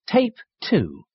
Tape 2.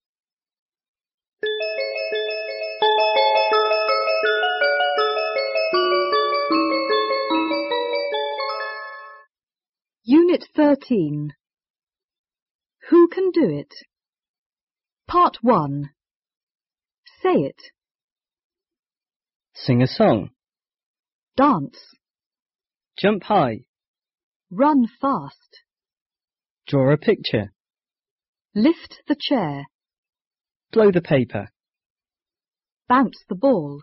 Unit 13. Who can do it? Part 1. Say it. Sing a song. Dance. Jump high. Run fast. Draw a picture. Lift the chair. Blow the paper. Bounce the ball.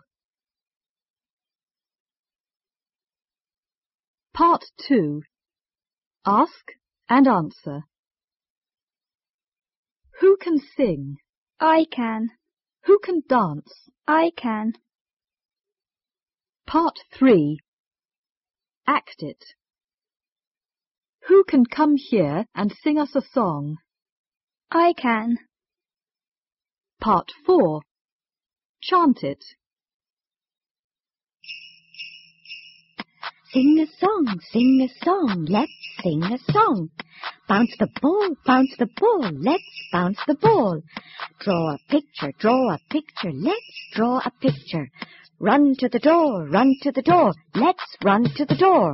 Part 2. Ask and answer. Who can sing? I can. Who can dance? I can. Part 3. Act it. Who can come here and sing us a song? I can. Part 4. Chant it. Sing a song, let's sing a song. Bounce the ball, let's bounce the ball. Draw a picture, let's draw a picture. Run to the door, let's run to the door.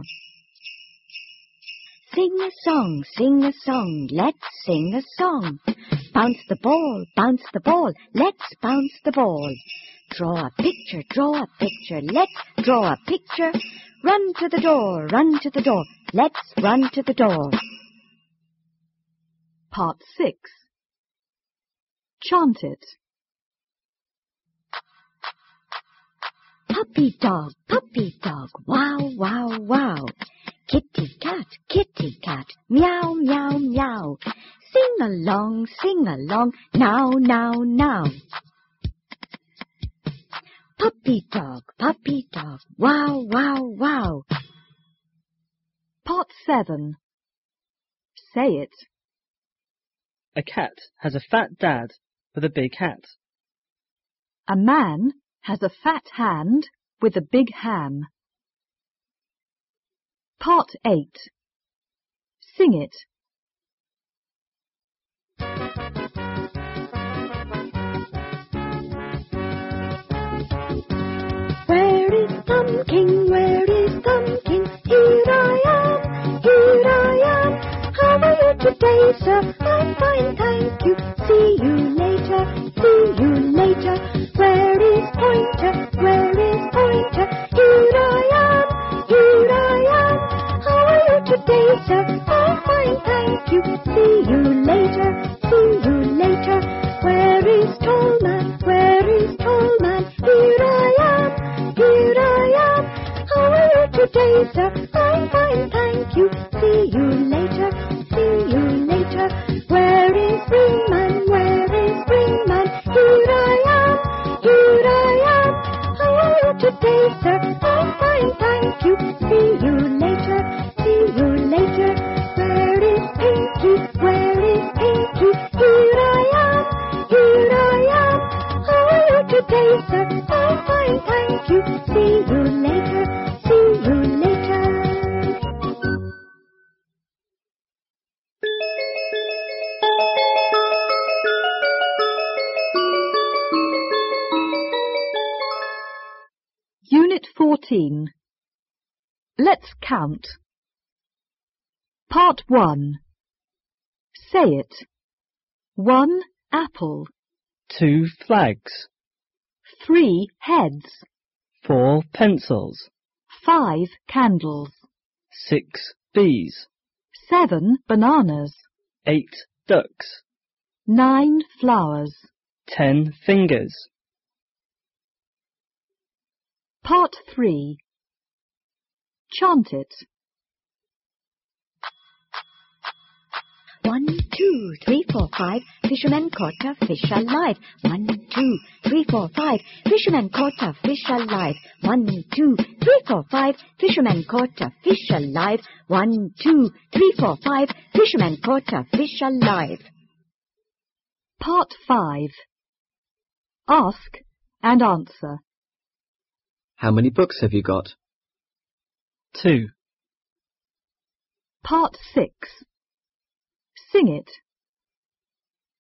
Sing a song, let's sing a song. Bounce the ball, let's bounce the ball. Draw a picture, let's draw a picture. Run to the door, let's run to the door. Part 6. Chant it. Puppy dog, wow, wow, wow. Kitty cat, meow, meow, meow. Sing along, now, now, now. Puppy dog, wow, wow, wow. Part 7. Say it. A cat has a fat dad with a big hat. A man has a fat hand with a big ham. Part 8. Sing it. Where is Thumbking? Here I am. How are you today, sir? I'm fine, thank you. See you later. Where is Pointer? Here I am. How are you today, sir? I'm fine, thank you. See you later. Where is Tallman? Here I am. How are you today, sir? I'm fine, thank you. See you later. Where is Springman? Here I am. How are you today, sir? I'm fine, thank you. See you later. Where is Pinky? Here I am. How are you today, sir? I'm fine, thank you. See you later. Unit 14. Let's count. Part 1. Say it. 1 apple. 2 flags. 3 heads. 4 pencils. 5 candles. 6 bees. 7 bananas. 8 ducks. 9 flowers. 10 fingers. Part 3. Chant it. 1, 2, 3, 4, 5. Fisherman caught a fish alive. 1, 2, 3, 4, 5. Fisherman caught a fish alive. 1, 2, 3, 4, 5. Fisherman caught a fish alive. 1, 2, 3, 4, 5. Fisherman caught a fish alive. Part 5. Ask and answer. How many books have you got? 2. Part 6. Sing it.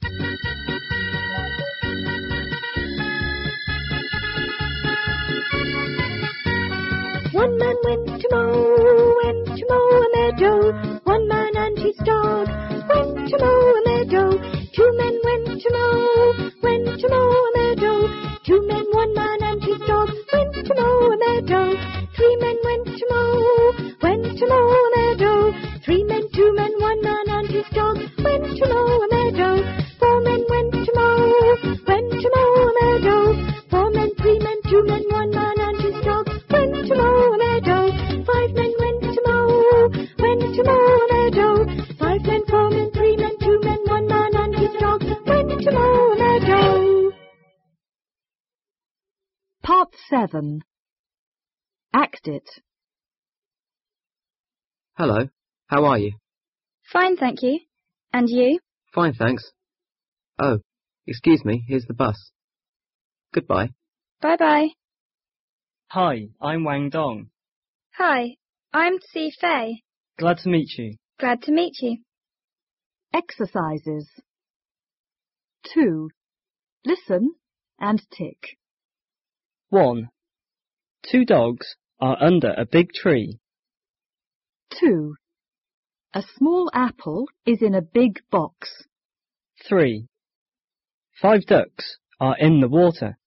One man went to mow a meadow. One man and his dog went to mow a meadow. Two men went to mow a meadow. Two men, one man and his dog went to mow a meadow. Three men went to mow a meadow. Three men, two men, one man and his dog went to mow a meadow. Four men went to mow a meadow. Four men, three men, two men, one man and his dog went to mow a meadow. Five men went to mow a meadow. Five men, four men, three men, two men, one man and his dog went to mow a meadow. Part 7. Act it. Hello. How are you? Fine, thank you. And you? Fine, thanks. Oh, excuse me, here's the bus. Goodbye. Bye-bye. Hi, I'm Wang Dong. Hi, I'm Si Fei. Glad to meet you. Glad to meet you. Exercises. 2. Listen and tick. 1. Two dogs are under a big tree. 2. A small apple is in a big box. 3. 5 ducks are in the water.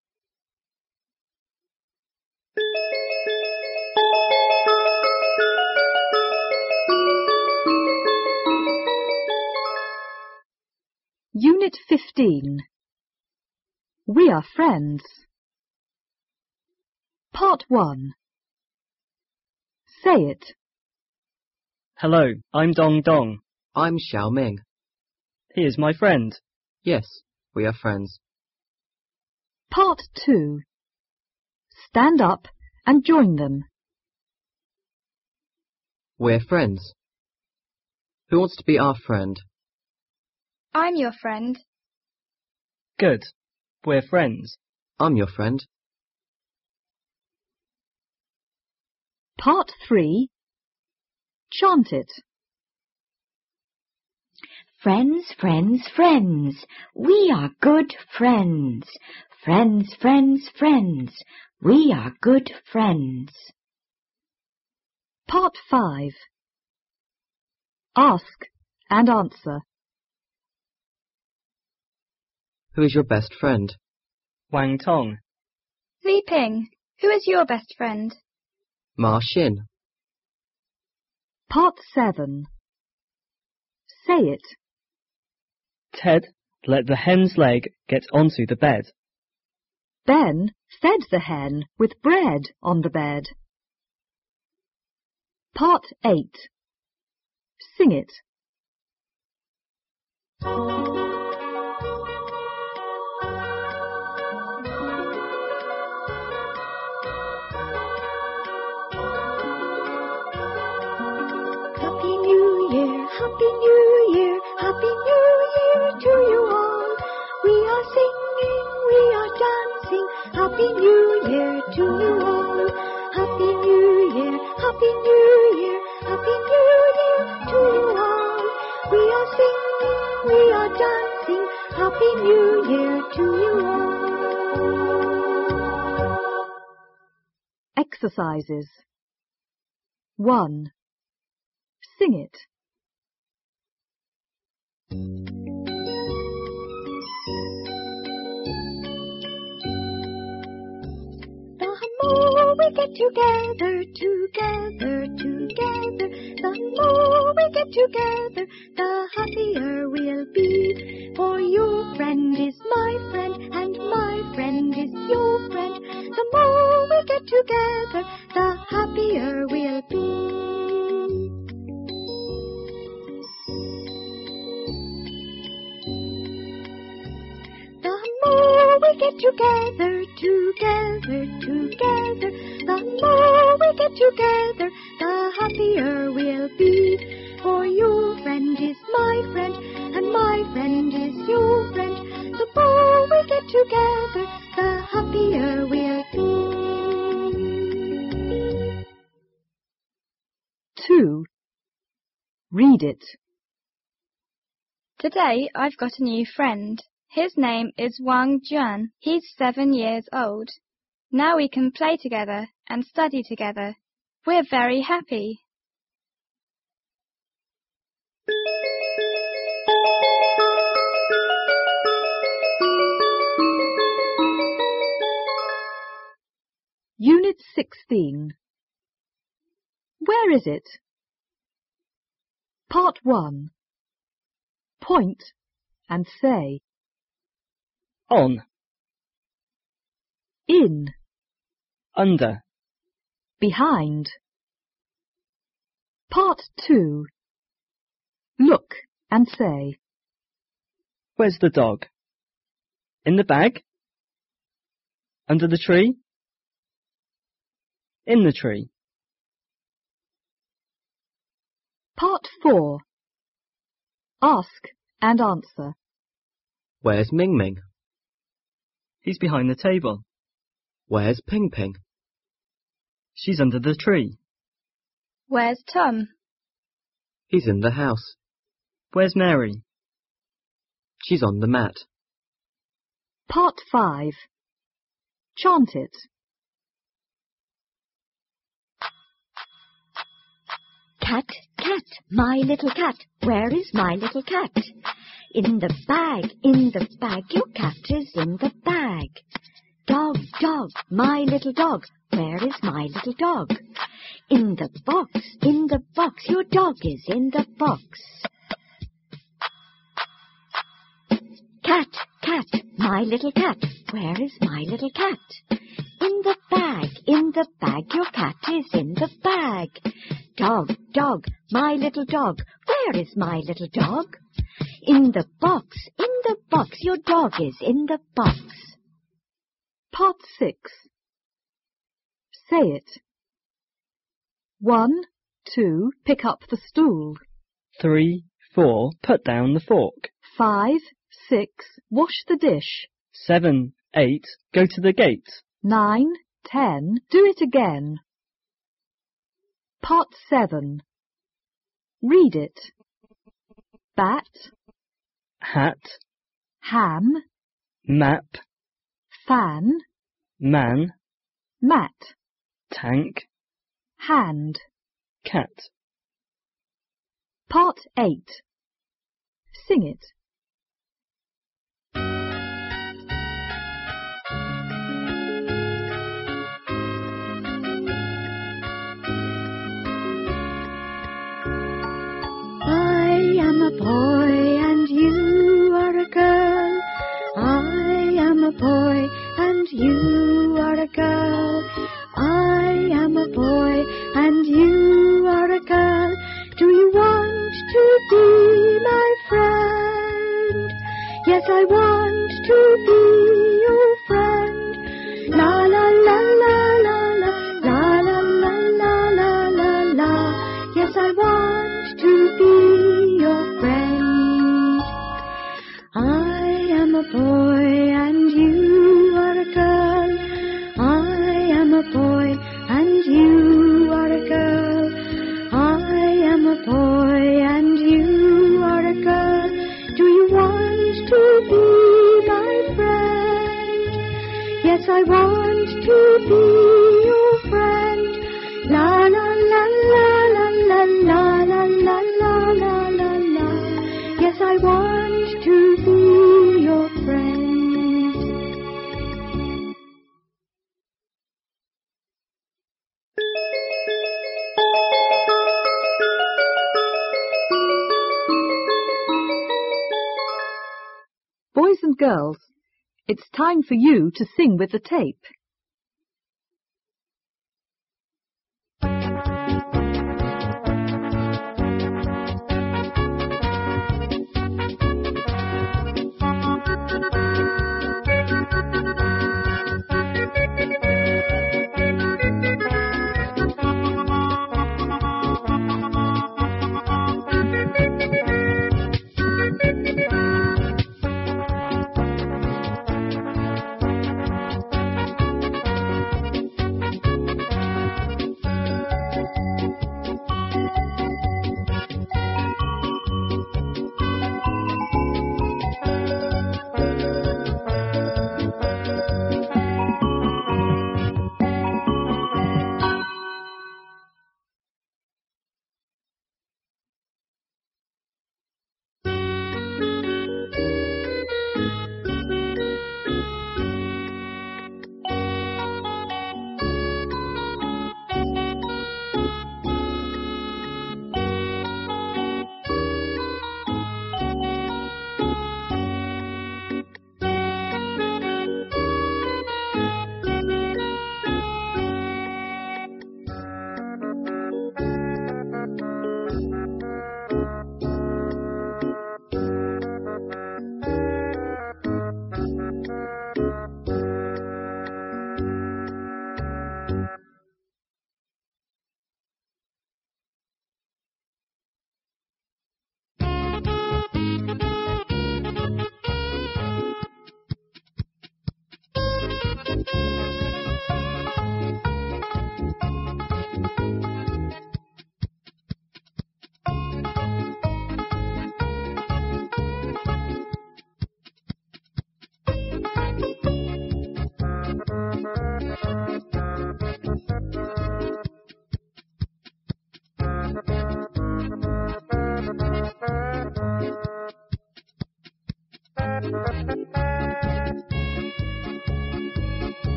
Unit 15. We are friends. Part 1. Say it. Hello, I'm Dong Dong. I'm Xiao Ming. He is my friend. Yes, we are friends. Part 2. Stand up and join them. We're friends. Who wants to be our friend? I'm your friend. Good. We're friends. I'm your friend. Part 3. Chant it. Friends, friends, friends, we are good friends. Friends, friends, friends, we are good friends. Part 5. Ask and answer. Who is your best friend? Wang Tong. Li Ping, who is your best friend? Ma Xin. Part 7. Say it. Ted let the hen's leg get onto the bed. Ben fed the hen with bread on the bed. Part 8. Sing it. Happy New Year, Happy New Year, Happy New Year to you all. We are singing, we are dancing, Happy New Year to you all. Happy New Year, Happy New Year, Happy New Year to you all. We are singing, we are dancing, Happy New Year to you all. Exercises. 1. Sing it. The more we get together, the more we get together, the happier we'll be. For your friend is my friend, and my friend is your friend. The more we get together, the happier we'll be. The more we get together, the more we get together, the happier we'll be. For your friend is my friend, and my friend is your friend. The more we get together, the happier we'll be. 2. Read it. Today I've got a new friend. His name is Wang Juan. He's 7 years old. Now we can play together and study together. We're very happy. Unit 16. Where is it? Part 1. Point and say. On, In, under, behind. Part 2. Look and say. where's the dog? In the bag? Under the tree? In the tree. Part 4. Ask and answer. Where's Ming Ming? He's behind the table. Where's Ping Ping? She's under the tree. Where's Tom? He's in the house. Where's Mary? She's on the mat. Part 5. Chant it. Cat, cat, my little cat, where is my little cat? In the bag, your cat is in the bag. Dog, dog, my little dog, where is my little dog? In the box, your dog is in the box. Cat, cat, my little cat, where is my little cat? In the bag, your cat is in the bag. Dog, dog, my little dog, where is my little dog? In the box, your dog is in the box. Part 6. Say it. 1, 2, pick up the stool. 3, 4, put down the fork. 5, 6, wash the dish. 7, 8, go to the gate. 9, 10, do it again. Part 7. Read it. Bat, Hat, ham, map, fan, man, mat, tank, hand. cat. Part 8. Sing it. I am a boy and you are a girl. I am a boy and you are a girl. I am a boy and you are a girl. Do you want to be my friend? Yes, I want to be your friend. La la la la la la la la la la la la la. Yes, I want to be your friend. I am a boy and you are a girl. I am a boy and you are a girl. I am a boy and you are a girl. Do you want to be my friend? Yes, I want to be your friend. La la la la la la la la la la la la. Yes, I want to be your friend. Boys and girls, it's time for you to sing with the tape.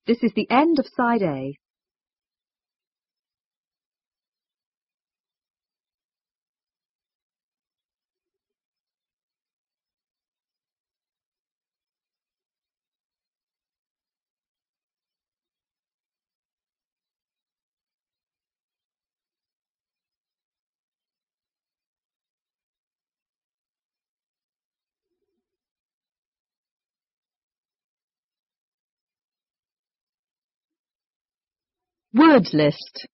This is the end of side A. Word list.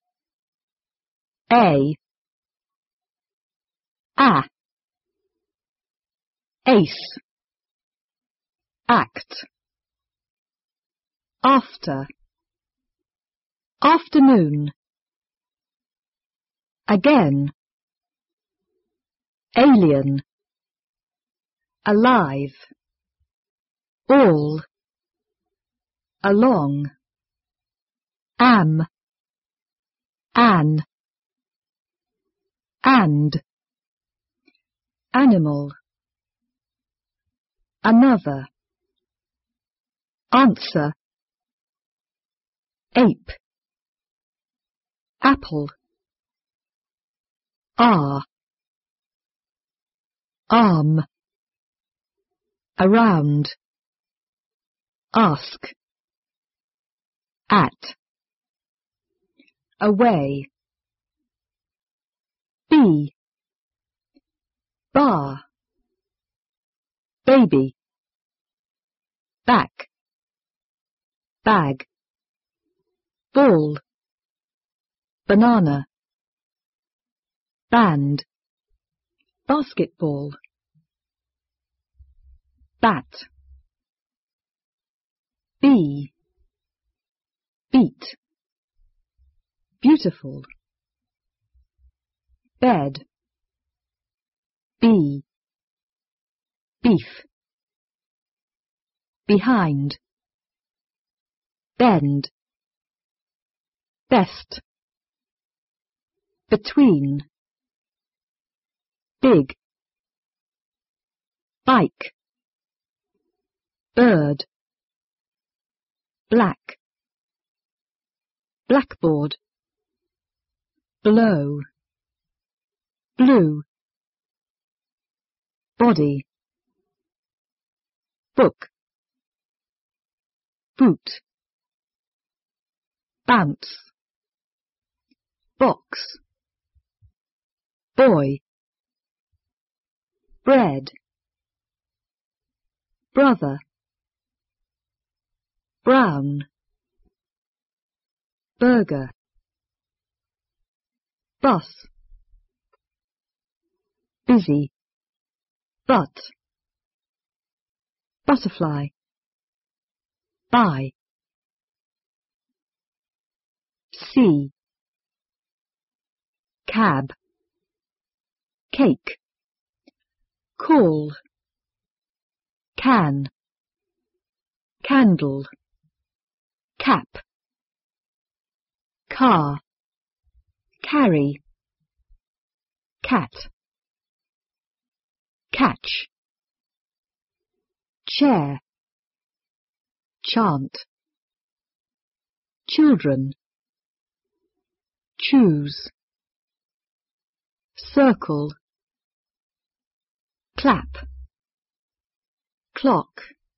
A. Ace. Act. After. Afternoon. Again. Alien. Alive. All. Along. Am. An. And. Animal. Another. Answer. Ape. Apple. Are. Arm. Around. Ask. At. Away. Be. Bar. Baby. Back. Bag. Ball. Banana. Band. Basketball. Bat. Bee. Beat. Beautiful. Bed. Bee. Beef. Behind. Bend. Best. Between. Big. Bike. Bird. Black. Blackboard. Blow. Blue. Body. Book. Boot. Bounce. Box. Boy. Bread. Brother. Brown. Burger. Bus. Busy. But. Butterfly. Buy. See. Cab. Cake. Call. Can. Candle. Cap. Car. Carry. Cat. Catch. Chair. Chant. Children. Choose. Circle. Clap. Clock.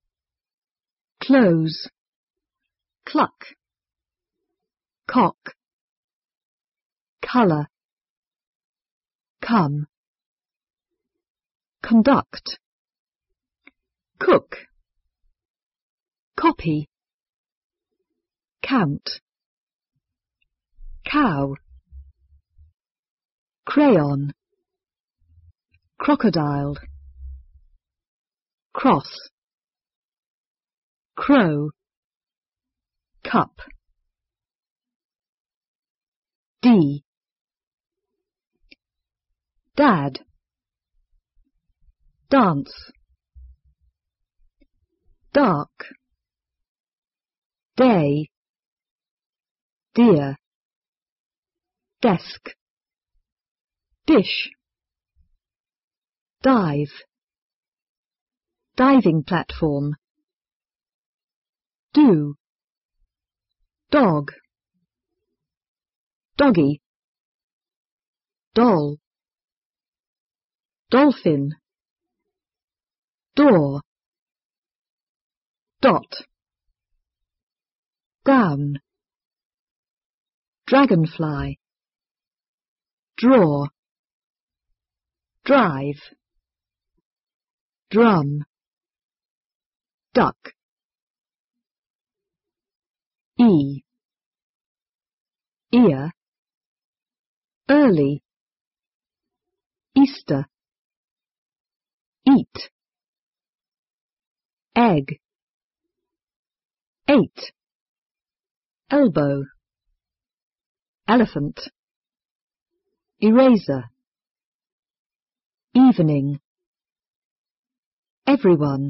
Close. Cluck. Cock. Colour. Come. Conduct. Cook. Copy. Count. Cow. Crayon. Crocodile. Cross. Crow. Cup. D. Dad. Dance. Dark. Day. Dear. Desk. Dish. Dive. Diving platform. Do. dog, doggy, doll, dolphin, door, dot, gown, dragonfly, draw, drive, drum, duck, ear, early, Easter, eat, egg, eight, elbow, elephant, eraser, evening, everyone,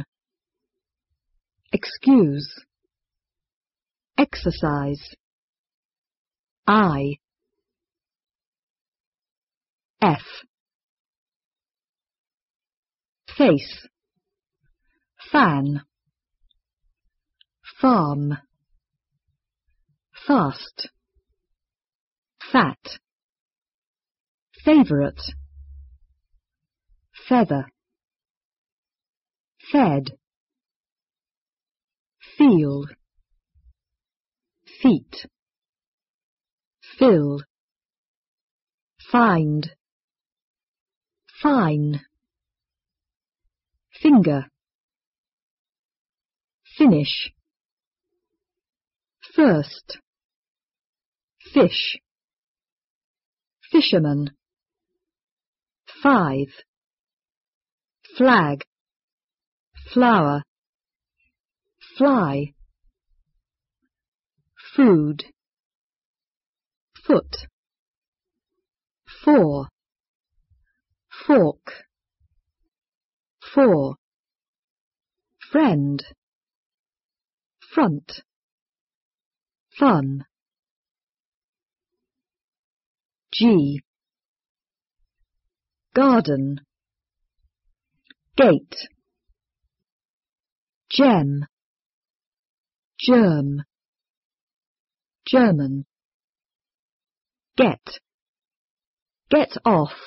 excuse, exercise, I, F, face, fan, farm, fast, fat, favourite, feather, fed, field, feet, fill, find, fine, finger, finish, first, fish, fisherman, five, flag, flower, fly, food, foot, four, fork, four, friend, front, fun, G, garden, gate, gem, germ, German, get off,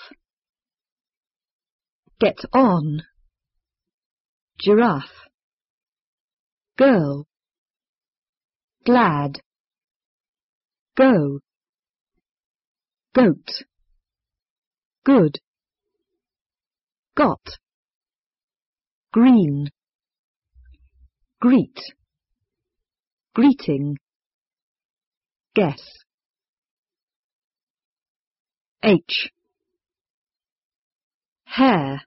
get on, giraffe, girl, glad, go, goat, good, got, green, greet, greeting, guess, H, hair,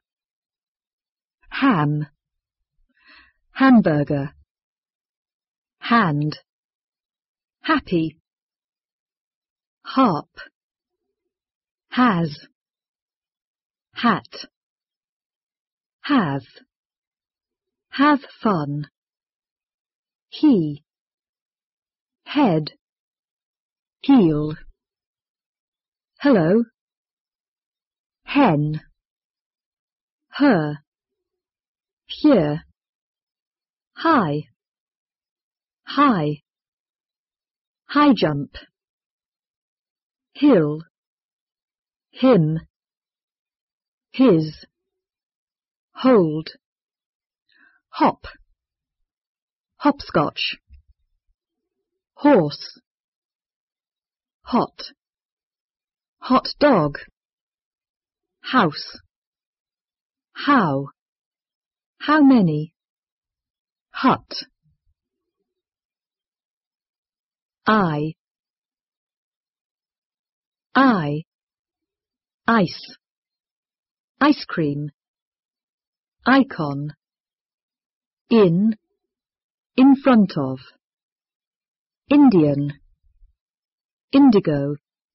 ham, hamburger, hand, happy, harp, has, hat, have fun, he, head, heel, hello, hen, her, here, high, high jump, hill, him, his, hold, hop, hopscotch, horse, hot, hot dog, house, how many, hut, I, ice, ice cream, icon, in front of, Indian, indigo,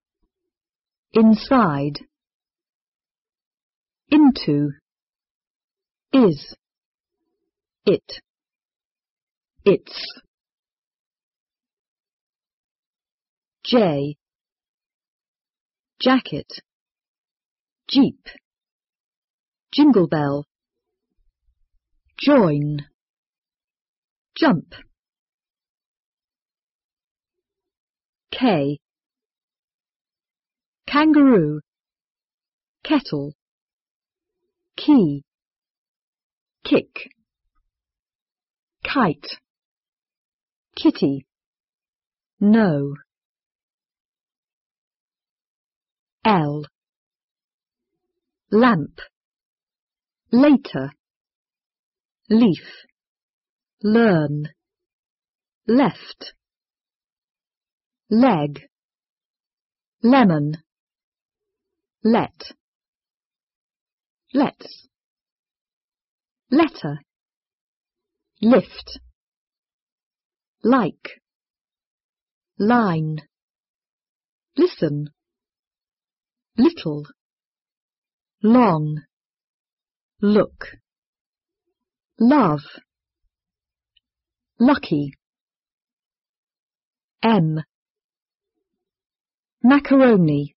inside, into, is, it, its, J, jacket, jeep, jingle bell, join, jump, K. Kangaroo, kettle, key, kick, kite, kitty, no. L. Lamp, later, leaf, learn, left, leg, lemon, let, let's, letter, lift, like, line, listen, little, long, look, love, lucky. M. Macaroni,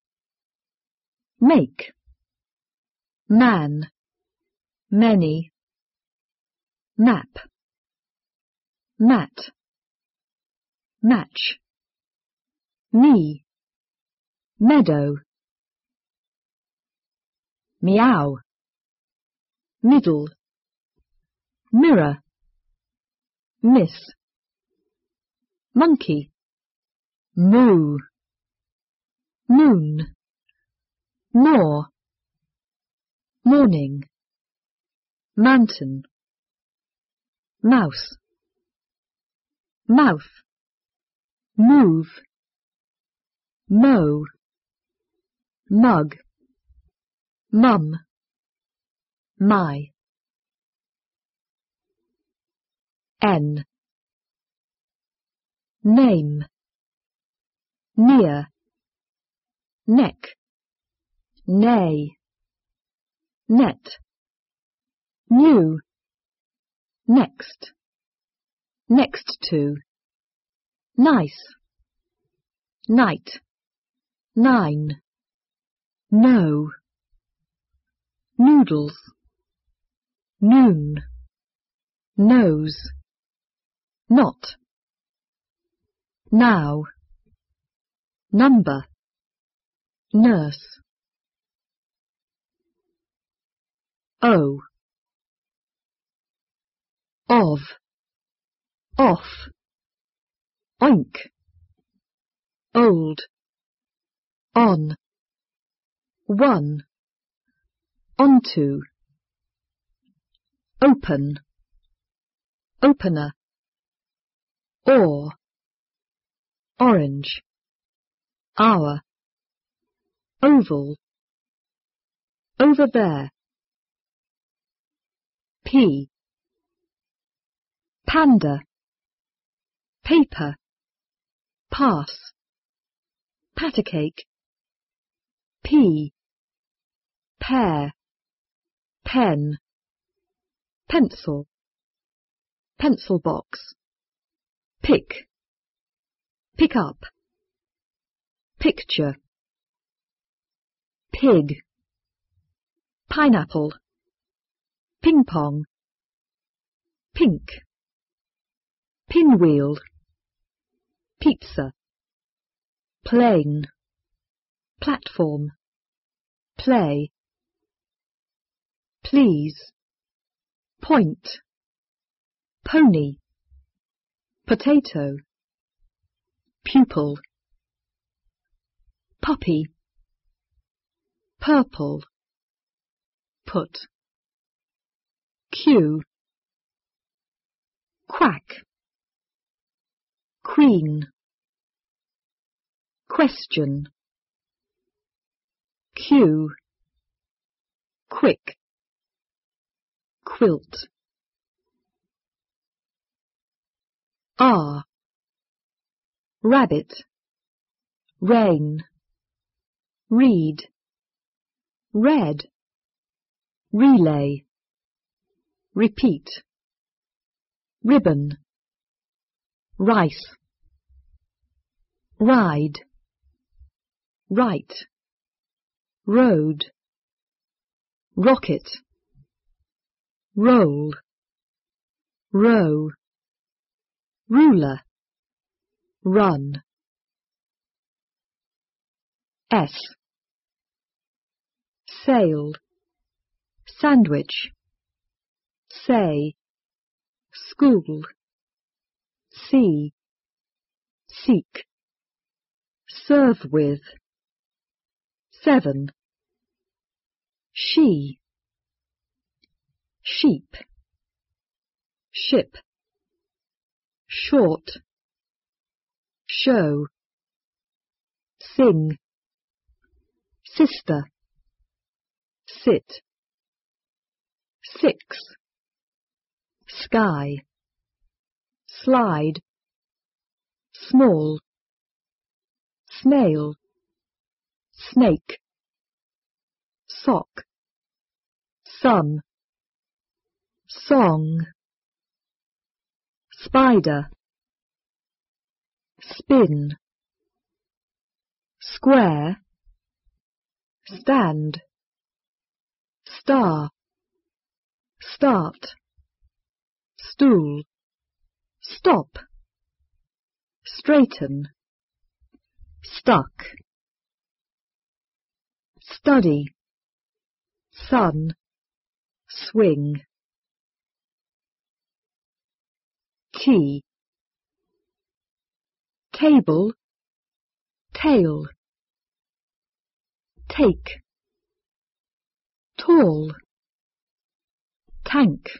make, man, many, map, mat, match, me, meadow, meow, middle, mirror, miss, monkey, moo, moon, more, morning, mountain, mouse, mouth, move, mow, mug, mum, my. N. Name, near, neck, nay, net, new, next, next to, nice, night, nine, no, noodles, noon, nose, not, now, number, nurse. O. Of, off, oink, old, on, one, onto, open, opener, or, orange, hour, oval, over there. P. Panda, paper, pass, patacake. P. Pear, pen, pencil, pencil box. Pick, pick up, picture. Pig, pineapple, ping pong, pink, pinwheel, pizza, plane, platform, play, please, point, pony, potato, pupil, puppy, purple, put, cue, quack, queen, question, cue, quick, quilt. R. Rabbit, rain, read, red, relay, repeat, ribbon, rice, ride, right, road, rocket, roll, row, ruler, run. S. Sail, sandwich, say, school, see, seek, serve with, 7. She, sheep, ship, short, show, sing, sister, sit, 6. Sky, slide, small, snail, snake, sock, sun, song, spider, spin, square, stand, star, start, stool, stop, straighten, stuck, study, sun, swing, tea, table, tail, take, tall, tank,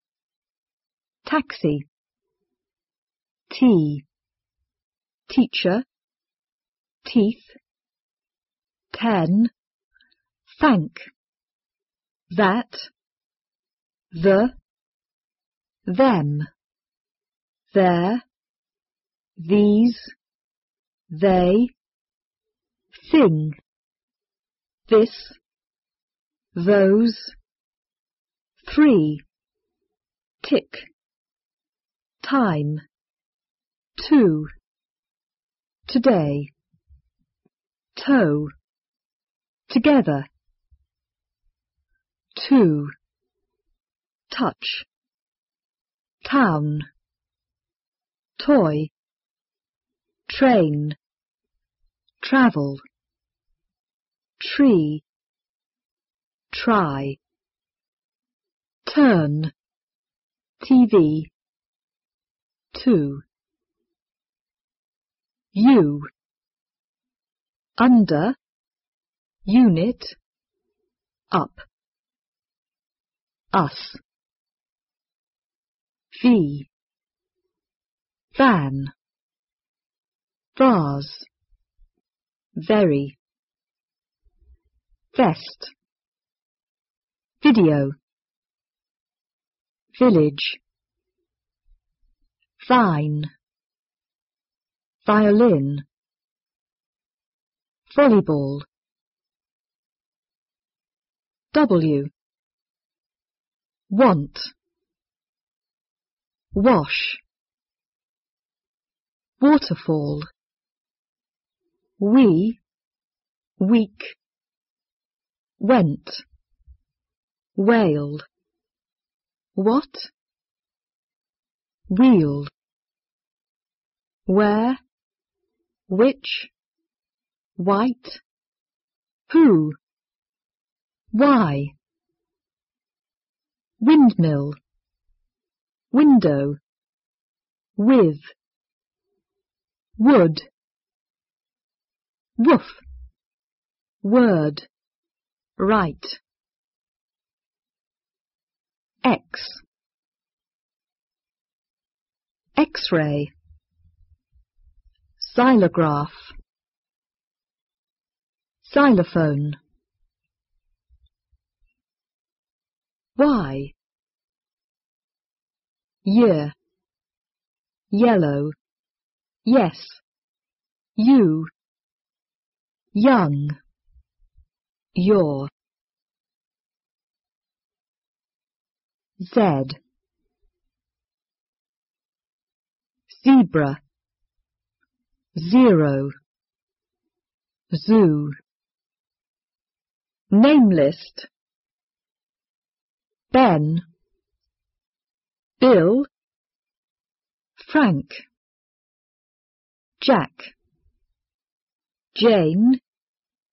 taxi, tea, teacher, teeth, 10, thank, that, the, them, there, these, they, thing, this, those, 3, tick, time, 2, today, toe, together, 2, touch, town, toy, train, travel, tree, try, turn, TV, 2, U, under, unit, up, us, V, van, vase, very, vest, video, village, vine, violin, volleyball, W, want, wash, waterfall, we, week, went, wailed, what, wheel, where, which, white, who, why, windmill, window, with, wood, woof, word, right, X, X-ray, xylograph, xylophone, Y, year, yellow, yes, you, young, your, Z, zebra, zero, zoo, name list, Ben, Bill, Frank, Jack, Jane,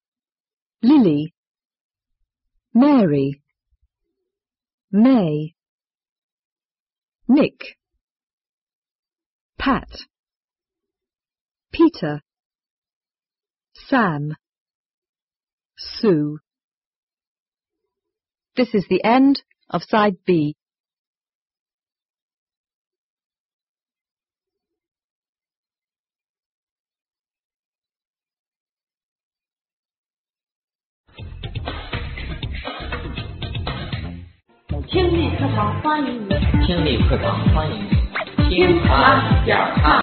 Lily, Mary, May, Nick, Pat, Peter, Sam, Sue. This is the end of side B. 听力课堂欢迎你，听力课堂欢迎你，听他讲他。